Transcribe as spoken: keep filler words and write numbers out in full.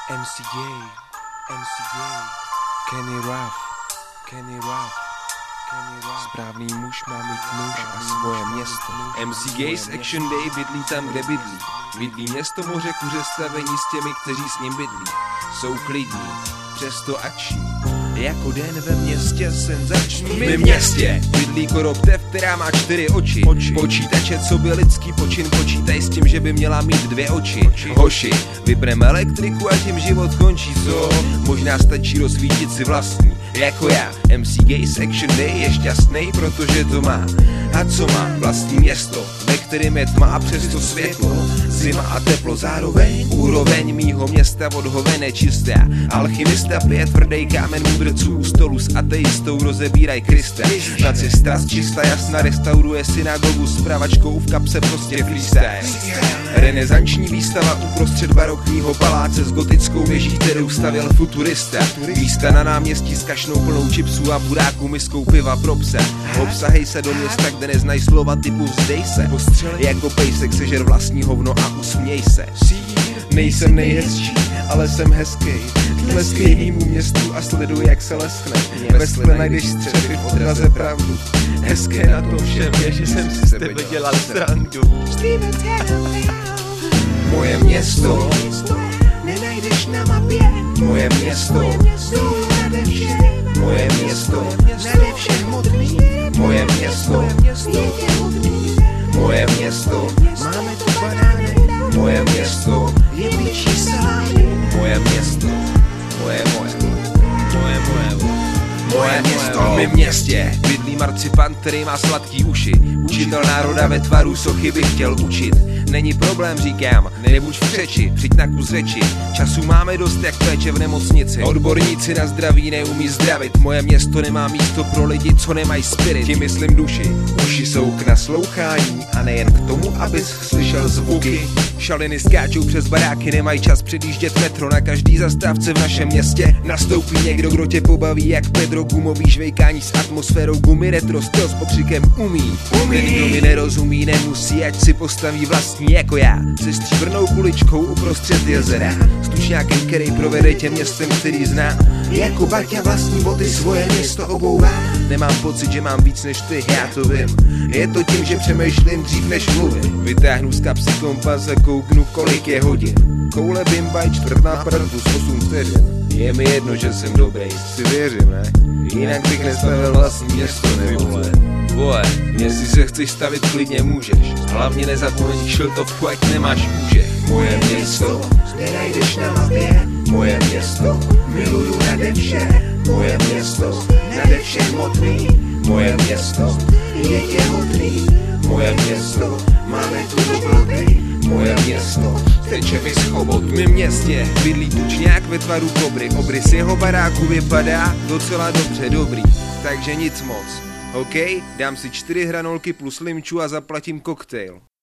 em cé Gay, em cé Gay, Kenny Ruff, Kenny Ruff, Kenny Ruff. Správný muž má mít muž a svoje město. em cé Gay z Action Day bydlí tam, kde bydlí. Bydlí město moře kuře stavení s těmi, kteří s ním bydlí. Jsou klidní, přesto akční. Jako den ve městě senzační. V mém městě bydlí koroptev, která má čtyři oči. oči. Počítače, co by lidský počin, počítaj s tím, že by měla mít dvě oči. oči. Hoši, vypneme elektriku a tím život končí, co? Možná stačí rozsvítit si vlastní. Jako já, em cé Gay z Action Day je šťastný, protože to má. A co má? Vlastní město, ve kterém je tma a přesto světlo. Zima a teplo zároveň. Úroveň mýho města odhoven je čistá. Alchymista pije tvrdý kámen mudrců u stolu s ateistou rozebíraj Krista. Nacista čista jasna restauruje synagogu s pravačkou v kapse, prostě freestyle. Renesanční výstava uprostřed barokního paláce s gotickou věží, kterou stavěl futurista. Místa na náměstí s kašnou plnou chipsů a buráků miskou piva pro psa. Obsahej se do města, kde neznají slova typu vzdej se. Jako pejsek sežer vlastní hovno a usměj se. Nejsem nejhezčí, ale jsem hezkej. Tleskej mýmu městu a sleduj, jak se leskne. Ve skle najdeš střepy v odraze pravdu. Hezké na tom všem je, že jsem si z tebe dělal srandu. Moje město nenajdeš na mapě. Moje město nade vše. Moje město nade vše hmotný. Moje město je těhotný. Moje město máme tu banány. Moje město je bičí salámy. Moje město, moje moje, moje moje, moje město. V mém městě bydlí marcipan, který má sladký uši. Učitel národa ve tvaru sochy by chtěl učit. Není problém, říkám, nebuď v řeči, přijď na kus řeči. Času máme dost jak péče v nemocnici. Odborníci na zdraví neumí zdravit. Moje město nemá místo pro lidi, co nemají spirit. Tím myslím duši. Uši jsou k naslouchání a nejen k tomu, abys slyšel zvuky. Šaliny skáčou přes baráky, nemají čas předjíždět metro. Na každý zastávce v našem městě nastoupí někdo, kdo tě pobaví jak Pedro. Gumový žvejkání s atmosférou gumy retro styl s pokřikem umí. Ten, kdo mi nerozumí, nemusí, ať si postaví vlastní jako já. Se stříbrnou kuličkou uprostřed jezera. S tučňákem, který provede tě městem, který zná. Jako Baťa vlastní boty svoje město obouvá. Nemám pocit, že mám víc než ty, já to vím. Je to tím, že přemýšlím dřív než mluvím. Vytáhnu z kapsy kompas a kouknu, kolik je hodin. Koule bimbaj, čtvrt na prd plus osm vteřin. Je mi jedno, že jsem dobrý, si věřím, ne? Jinak bych nestavil vlastní město, nevole. Vole, jestli se chceš stavit, klidně můžeš. Hlavně nezapomeň šiltovku, ať nemáš úžeh. Moje město nenajdeš na mapě. Moje město miluju nade vše. Moje město nade vše hmotný. Moje město je těhotný. Moje město máme tu dobroty. Moje město teče mi z chobot. V mém městě bydlí tučňák ve tvaru kobry. Obrys jeho baráku vypadá docela dobře dobrý. Takže nic moc. OK, dám si čtyři hranolky plus limču a zaplatím koktejl.